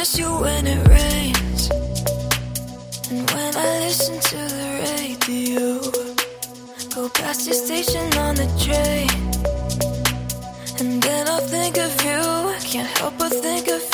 miss you when it rains, and when I listen to the radio, go past your station on the train, and then I'll think of you. Can't help but think of